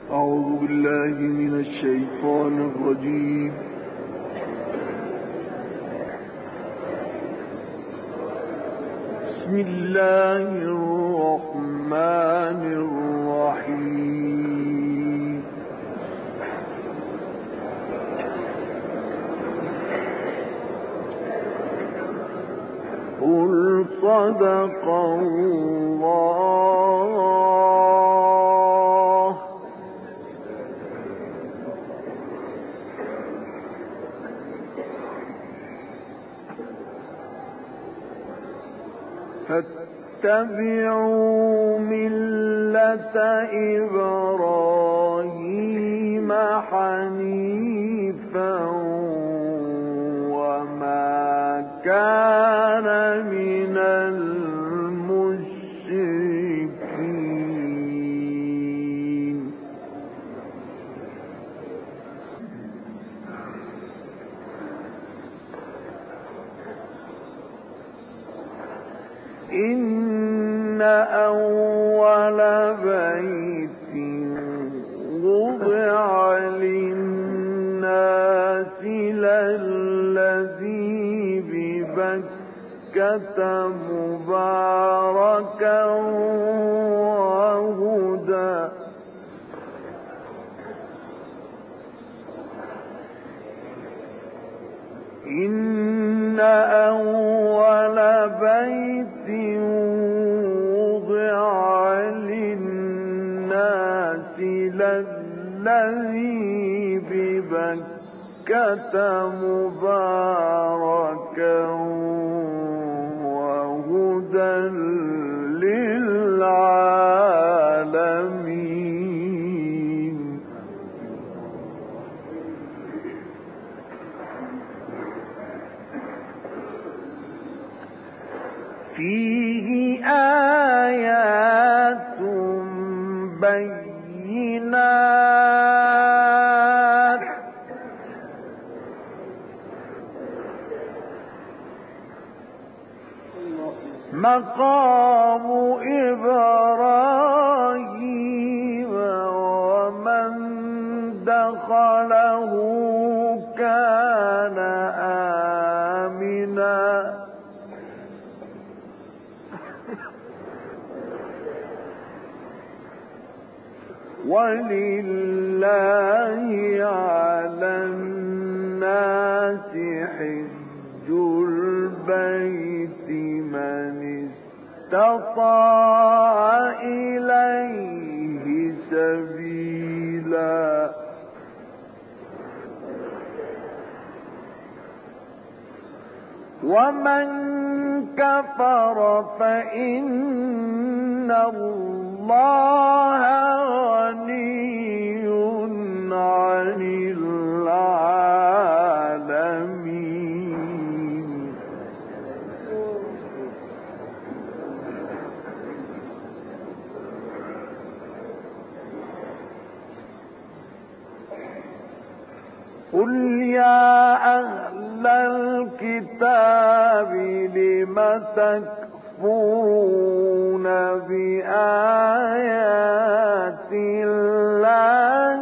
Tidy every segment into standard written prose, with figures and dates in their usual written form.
أعوذ بالله من الشيطان الرجيم. بسم الله الرحمن الرحيم. قل صدق الله. فاتبعوا ملة إبراهيم حنيفا وما كان من المشركين. إن أول بيت وضع للناس للذي ببكة مباركا وهدى إن أول بيت وضع للناس للذي ببكة مباركا وهدى للعالمين. فيه آيات بينات مقام إبراهيم ومن دخله كان آمنا ولله على الناس حج البيت من استطاع إليه سبيلا ومن كفر فإن الله غني عن العالمين. قل يا أهل الكتاب لم تكفرون بآيات الله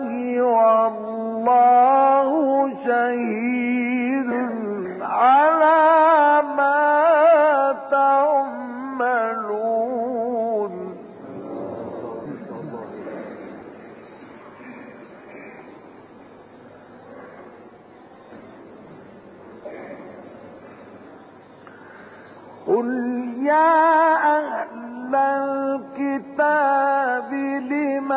والله شهيد على ما تعملون. قل يا أهل الكتاب لم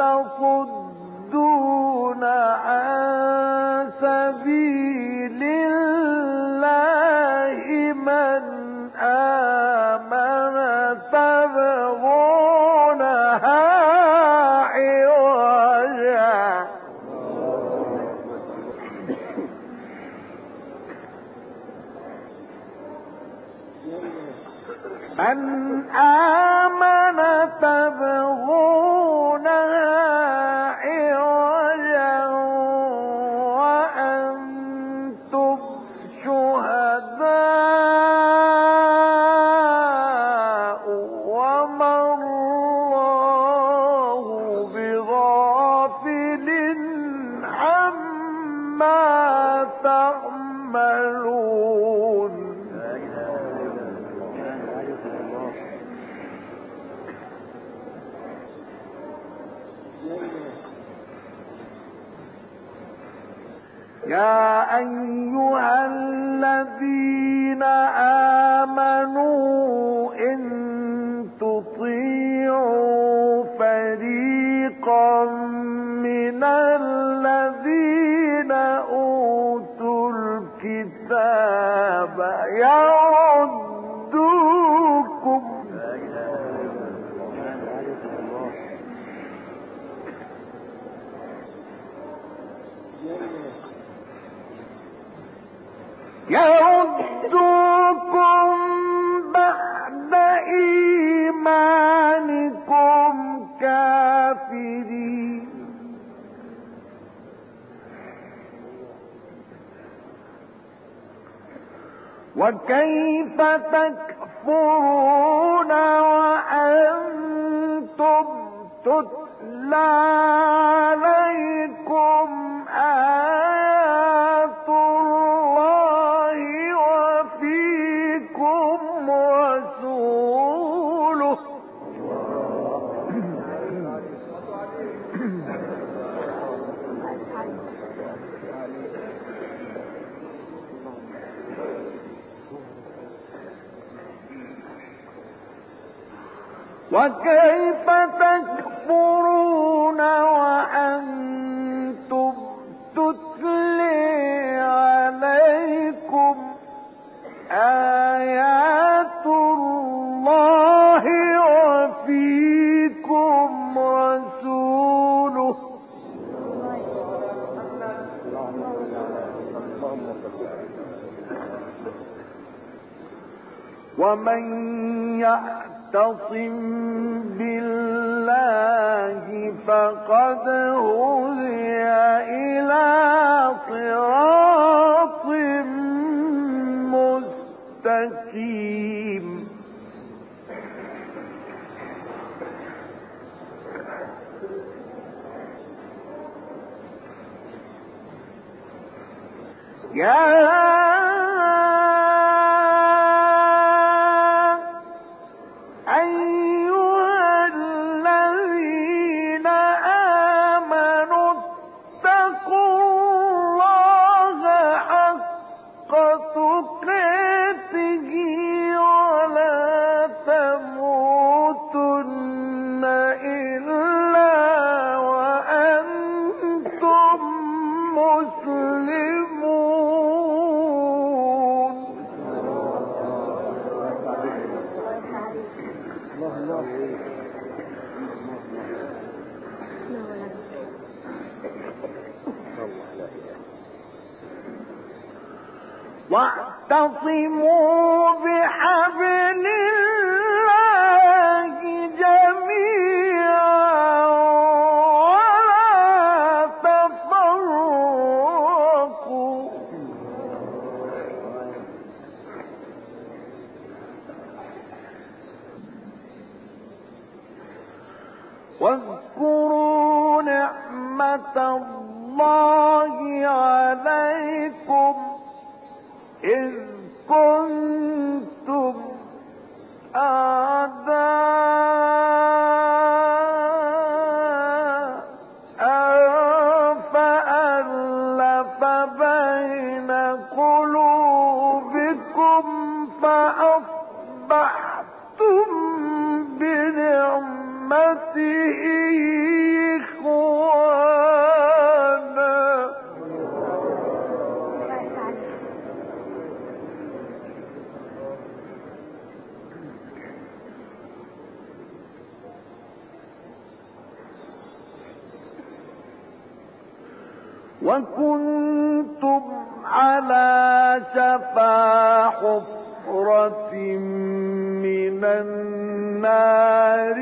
تصدون عن سبيل الله من آمن تبغونها عوجا من آمن تبغونها يا أيها الذين آمنوا إن تطيعوا فريقا من الذين أوتوا الكتاب يردوكم بعد إيمانكم كافرين. وكيف تكفرون وأنتم تتلى عليكم آيات الله وفيكم رسوله وكيف تكفرون وأنتم تتلي عليكم آيات الله وفيكم رسوله ومن يعتصم بالله فقد هدي إلى صراط مستقيم. يا واعتصموا بحبل الله جميعا ولا تفرقوا واذكروا نعمة الله عليكم إذ كنتم أعداء فألف بين قلوبكم فأصبحتم بنعمته إخوانا وكنتم على شفا حفرة من النار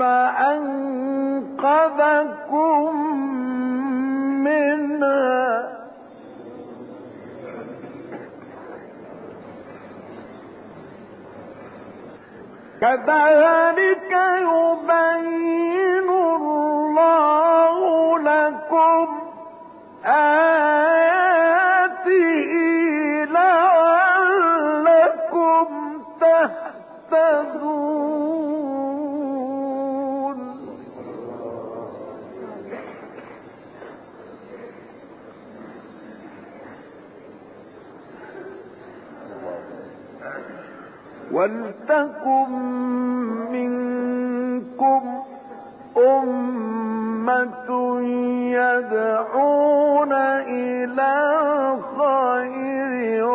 فأنقذكم منها كذلك يبين الله لكم آياته لعلكم تهتدون. ولتكن منكم أمة يدعون إلى الخير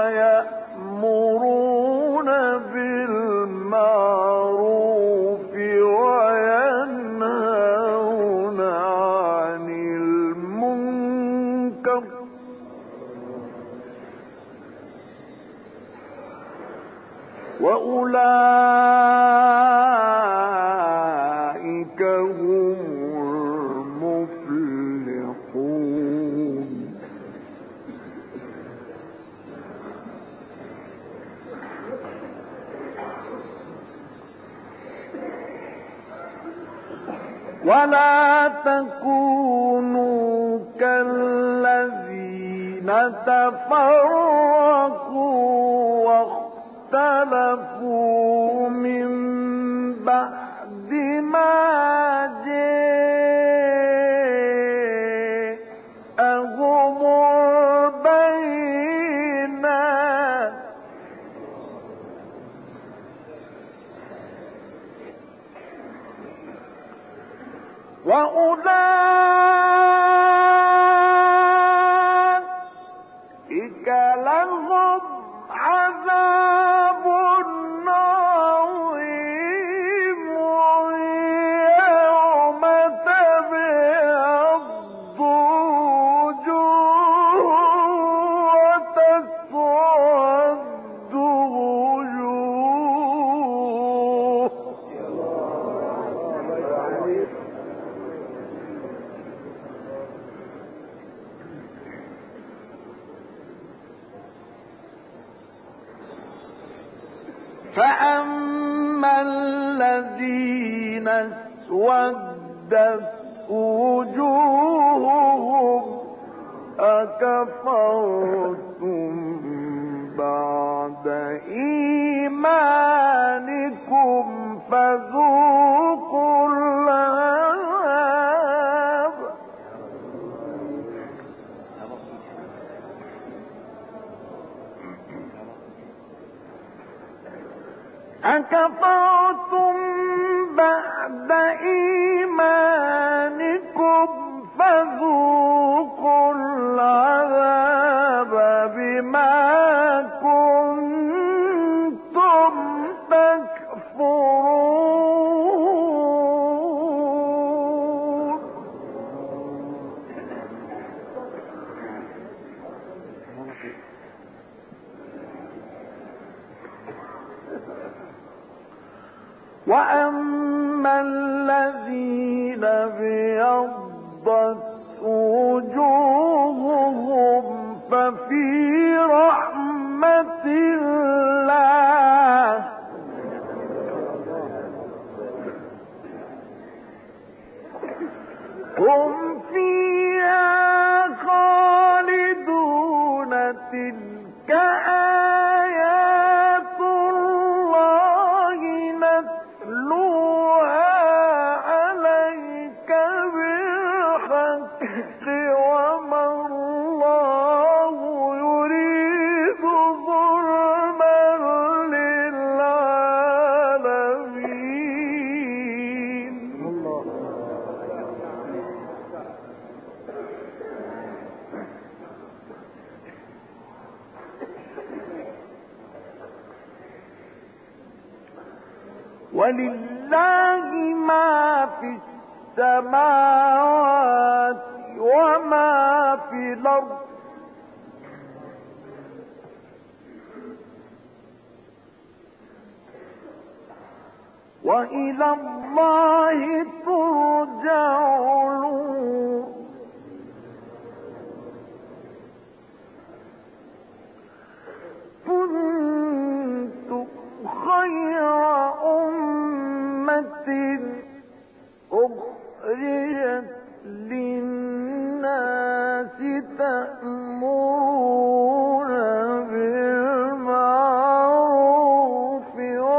ويأمرون بالمعروف وينهون عن المنكر وأولئك هم المفلحون. ولا تكونوا كالذين تفرقوا واختلفوا من بعد ما جاءهم البينات وأولئك لهم عذاب عظيم يوم تبيض وجوه وتسود وجوه فأما الذين اسودت وجوههم أكفرتم بعد إيمانكم فذوقوا العذاب أكفرتم بعد إيمانكم فذوقوا العذاب بما كنتم تكفرون. وأما الذين ابيضت وجوههم ففي رحمة الله هم فيها خالدون. تلك آيات الله نتلوها عليك بالحق وما الله يريد ظلما للعالمين. ولله ما في السماوات وما في الأرض وإلى الله ترجع الأمور. كنتم خير أمة أخرجت للناس تأمرون بالمعروف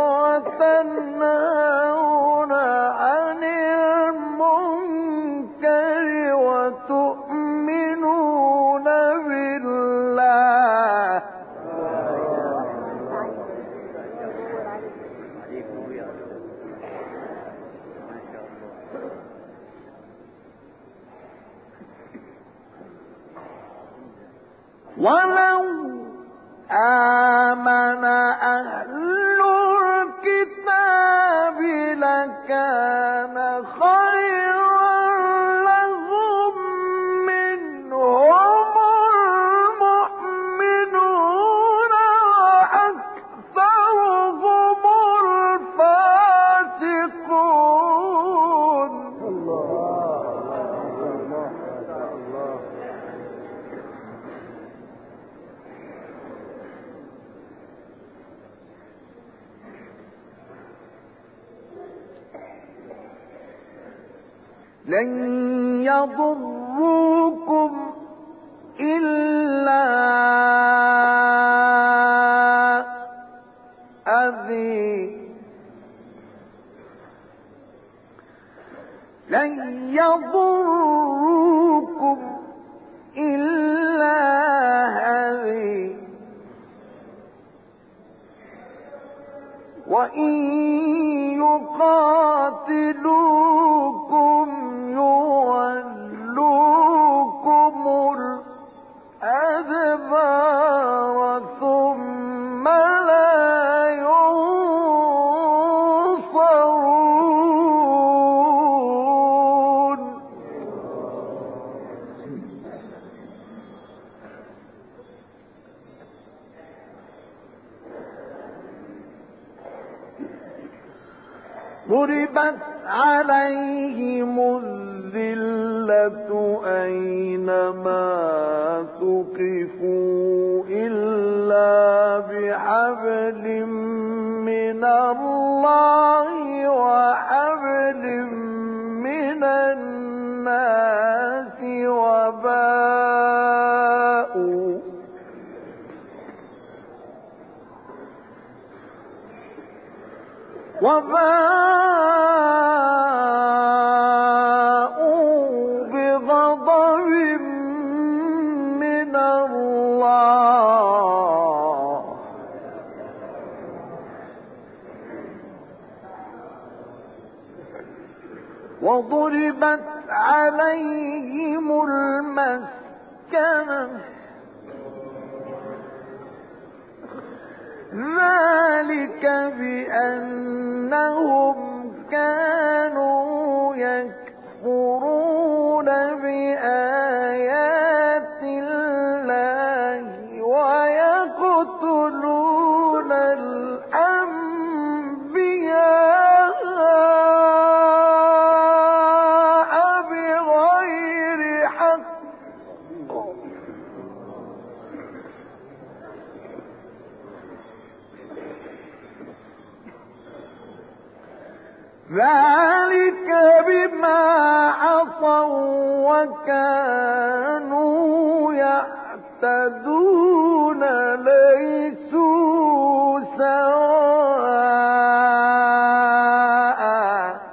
وتنهون عن المنكر وتؤمنون بالله ولو آمن أهل الكتاب لكان خيرا لهم منهم المؤمنون وأكثرهم الفاسقون. لن يضروكم إلا أذى، لن يضروكم إلا أذى، وإن يقاتلوكم يولوكم الأدبار ثم لا ينصرون. ضربت عليهم الذلة أينما ثقفوا إلا بحبل من الله وحبل من الناس وباءوا بغضب من الله وضربت عليهم المسكنة ذلك بأنهم كانوا يكفرون بآيات الله ويقتلون الأنبياء بغير حق ذلك بما عصوا وكانوا يعتدون ليسوا سواء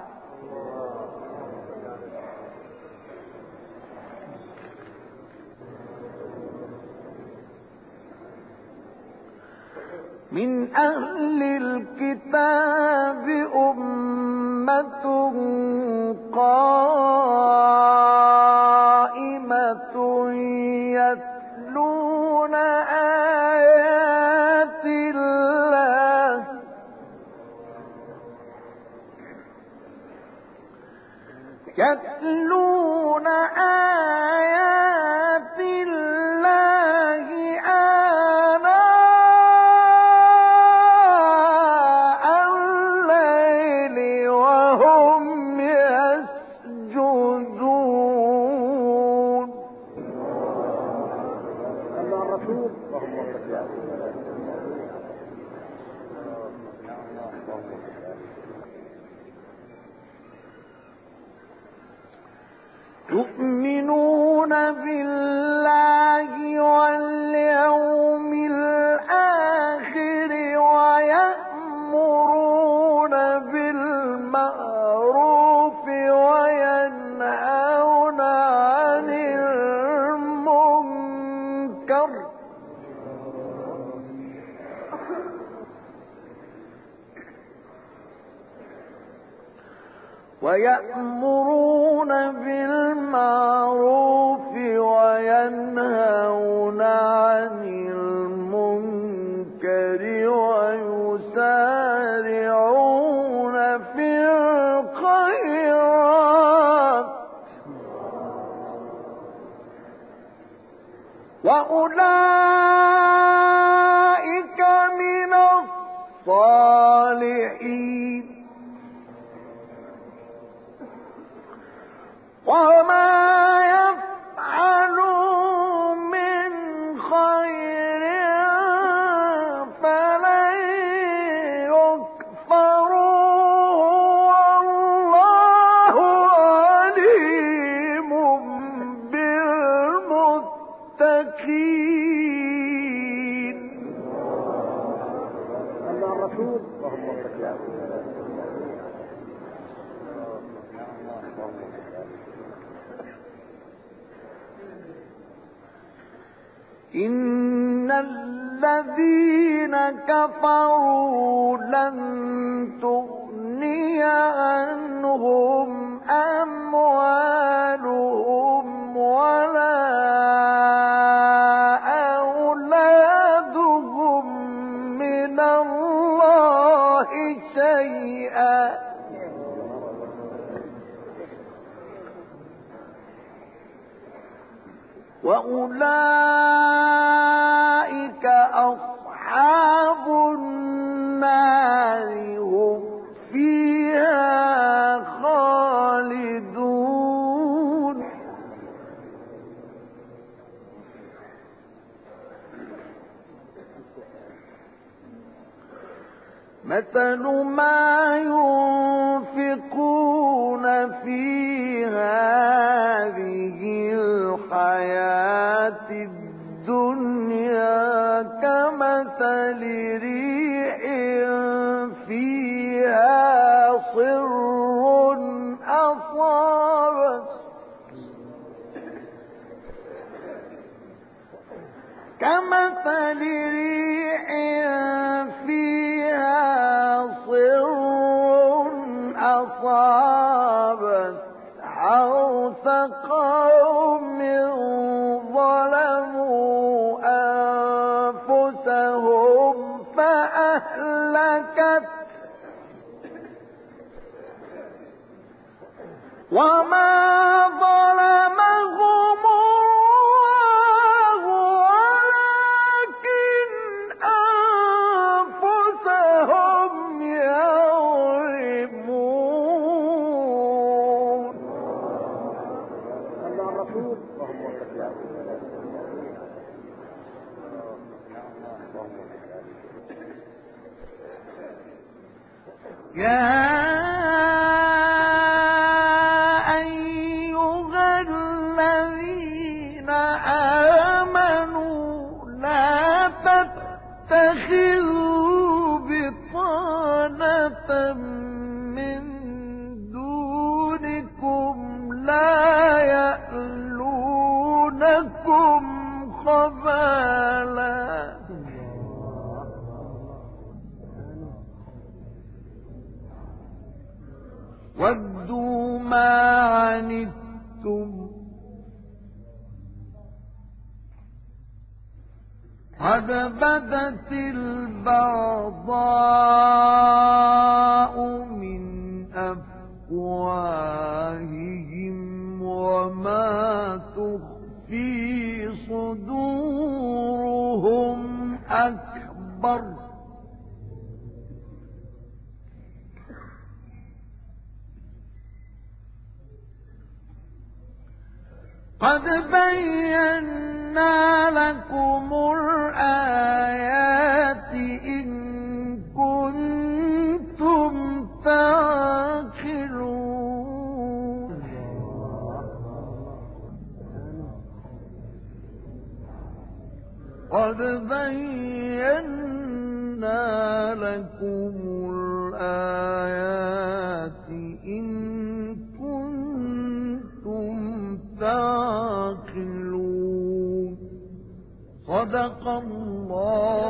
من أهل الكتاب أمة قائمة يتلون آيات الله يتلون آيات الله آناء الليل وهم يسجدون. الله الرسول يؤمنون بالله واليوم الآخر ويأمرون بالمعروف وينهون عن المنكر وينهون عن وأولئك من الصالحين وما يفعلوا من خير فلن يكفروه والله عليم بالمتقين. الله الرسول اللهم صل على إن الذين كفروا لن تغني عنهم أموالهم ولا أولادهم من الله شيئا وأولئك أصحاب النار هم فيها خالدون. مثل ما ينفقون في هذه الحياة الدنيا كمثل ريح فيها صر أصابت كمثل ريح فيها صر أصابت حرث قوم ظلموا أنفسهم فأهلكت وما ظلمهم الله ولكن أنفسهم يظلمون. الله الرسول اللهم صل على يا أيها الذين آمنوا لا تتخذوا بطانة من دونكم لا يألونكم خبالا ودوا ما عنتم قد بدت البغضاء من أفواههم وما تخفي صدورهم أكبر قد بينا لكم الآيات إن كنتم تعقلون. قد بينا لكم الآيات إن كنتم تعقلون. صدق الله